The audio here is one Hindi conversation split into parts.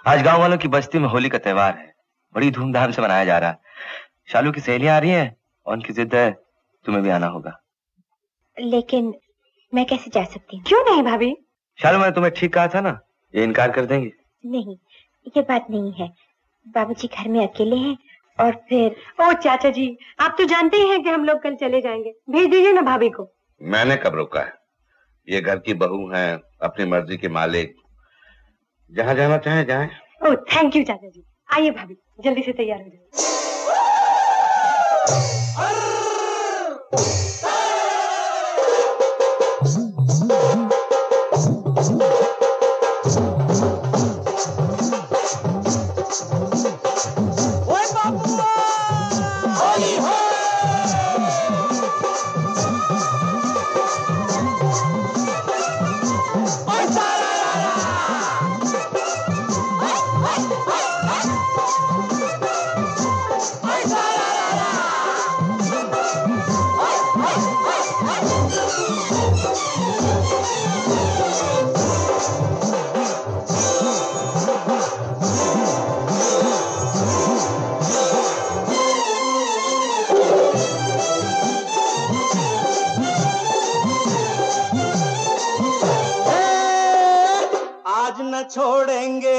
आज गांव वालों की बस्ती में होली का त्योहार है, बड़ी धूमधाम से मनाया जा रहा है। शालू की सहेलियां आ रही हैं और उनकी जिद है तुम्हें भी आना होगा। लेकिन मैं कैसे जा सकती हूँ? क्यों नहीं भाभी? शालू, मैंने तुम्हें ठीक कहा था ना, ये इनकार कर देंगे? नहीं, ये बात नहीं है। बाबूजी घर में अकेले हैं और फिर... ओ चाचा जी, आप तो जानते ही हैं कि हम लोग कल चले जाएंगे। भेज दीजिए ना भाभी को। मैंने कब रोका है? ये घर की बहू हैं, अपनी मर्जी के मालिक, जहाँ जाना चाहे जाएं। ओह थैंक यू चाचा जी। आइए भाभी, जल्दी से तैयार हो जाइए। छोड़ेंगे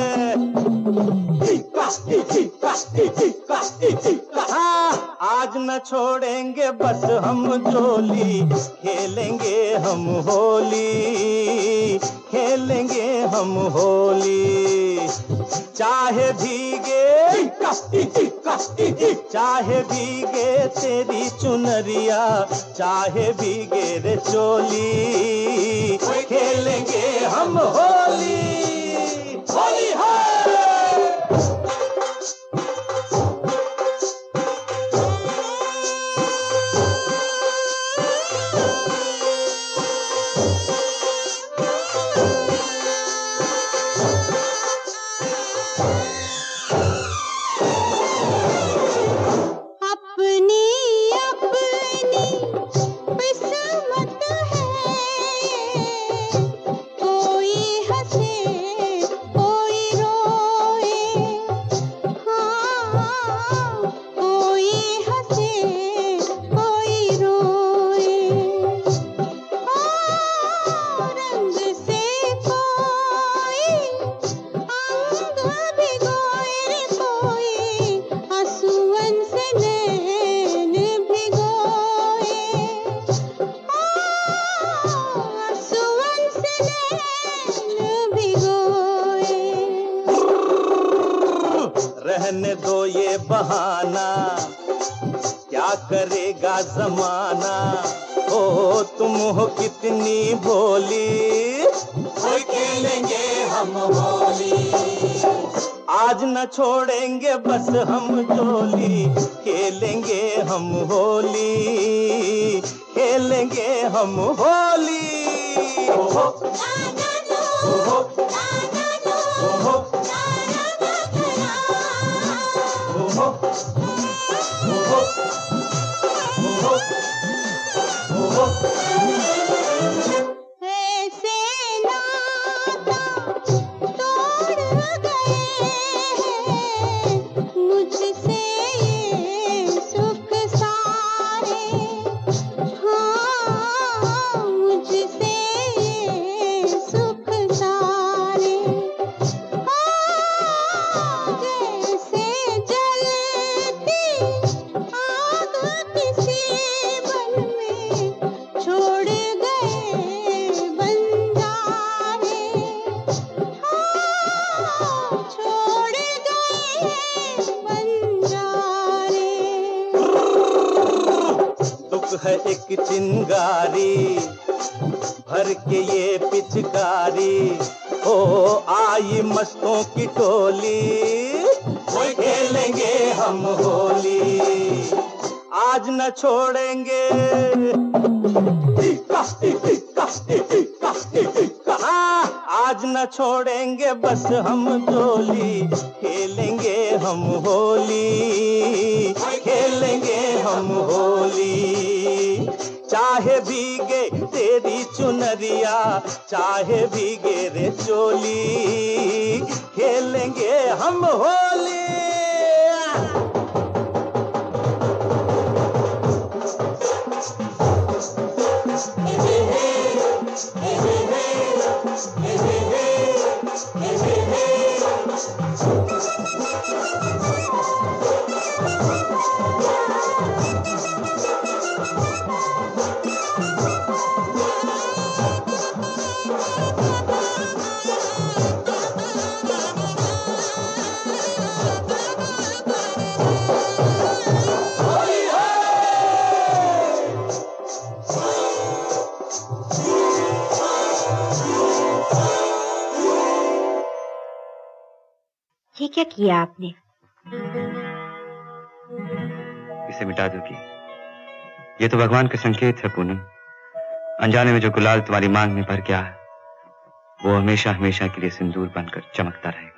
हाँ, आज न छोड़ेंगे बस हम जोली, खेलेंगे हम होली, खेलेंगे हम होली। चाहे भीगे चाहे भीगे तेरी चुनरिया, चाहे भीगे रे चोली, खेलेंगे हम होली, होली है। रहने दो ये बहाना, क्या करेगा जमाना, ओ तुम हो कितनी भोली, कोई खेलेंगे हम होली। आज न छोड़ेंगे बस हम जोली, खेलेंगे हम होली, खेलेंगे हम होली। ओहो, ओहो, ओहो, ऐसे नाता तोड़ गए मुझसे ये सुख सारे, हाँ मुझसे ये सुख सारे। जैसे जलती आग किसी बन में, छोड़ गए बंजारे, हाँ छोड़ गए बंजारे। दुख है एक चिंगारी, भर के ये पिचकारी, ओ आई मस्तों की टोली, कोई खेलेंगे हम होली। आज न छोड़ेंगे आज न छोड़ेंगे बस हम जोली, खेलेंगे हम होली, खेलेंगे हम होली। चाहे भीगे तेरी चुनरिया, चाहे भीगे रे चोली, खेलेंगे खेलेंगे हम होली। ये क्या किया आपने? इसे मिटा दोगी? ये तो भगवान का संकेत है पूनम। अनजाने में जो गुलाल तुम्हारी मांग में भर गया, वो हमेशा हमेशा के लिए सिंदूर बनकर चमकता रहेगा।